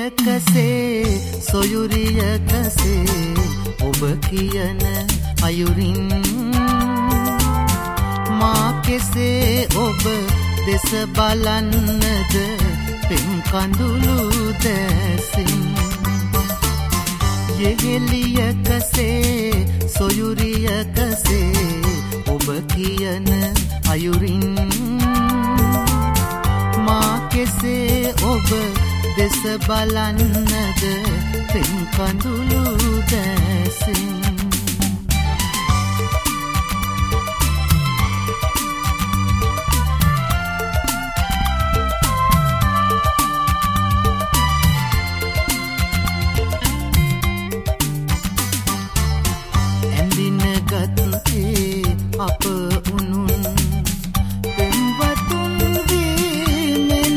යෙහෙලියකසේ සොයුරියකසේ ඔබ කියන අයුරින් මා කෙසේ ඔබ දෙස බලන්නද පෙම් කඳුළු දැසින් යෙහෙලියකසේ සොයුරියකසේ ඔබ කියන අයුරින් මා කෙසේ ඔබ දෙස බලන්නද පෙම් කඳුළු දැසින් අප උනුන් පෙම්වතුන් වීමෙන්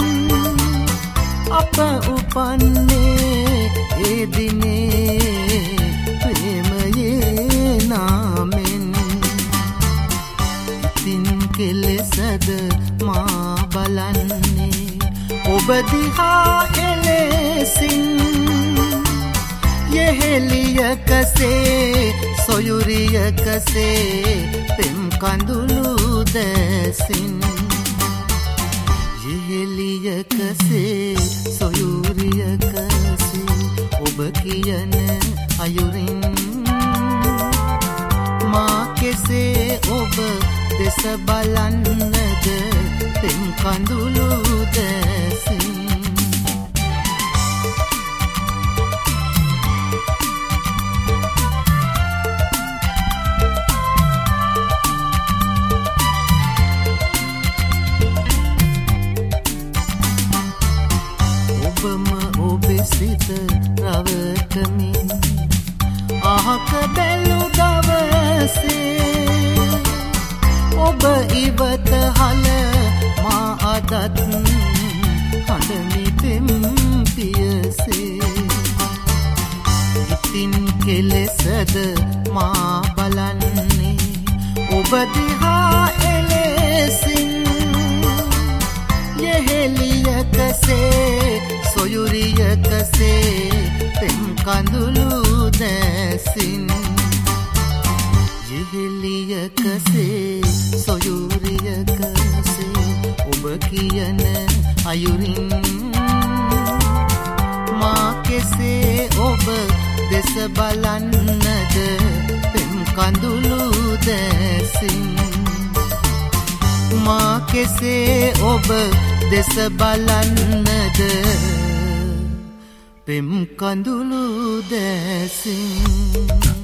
අප උපන්නේ ඒ දිනේ ප්‍රේමයේ නාමෙන් ඉතින් කෙලෙසද මා බලන්නේ ඔබ දිහා එලෙසින් යෙහෙලියකසේ සොයුරියකසේ පෙම් කඳුළු දැසින් යෙහෙලියකසේ සොයුරියකසේ ඔබ කියන අයුරින් මා කෙසේ ඔබ දෙස බලන්නද පෙම් කඳුළු දැසින් සිත රවටමින් අහක බැලු දවසේ ඔබ ඉවත හල මා අදත් හඬමි පෙම් පියසේ ඉතින් කෙලෙසද මා බලන්නේ ඔබ දිහා එලෙසින් යෙහෙලියකසේ සොයුරියකසේ පෙම් කඳුළු දැසින් යෙහෙලියකසේ සොයුරියකසේ ඔබ කියන අයුරින් මා කෙසේ ඔබ දෙස බලන්නද පෙම් කඳුළු දැසින් මා කෙසේ ඔබ දෙස බලන්නද පෙම් කඳුළු දැසින්